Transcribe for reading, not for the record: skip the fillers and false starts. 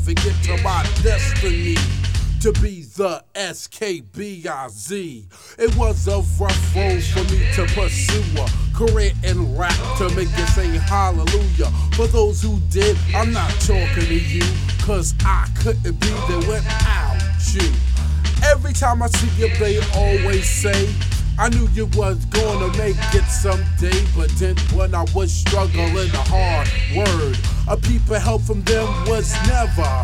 Forget to my destiny to be the SKBIZ. It was a rough road for me to pursue a career in rap to make it say hallelujah. For those who did, I'm not talking to you, cause I couldn't be there without you. Every time I see you, they always say, I knew you was gonna make it someday, but then when I was struggling, a hard word, a peep of help from them was never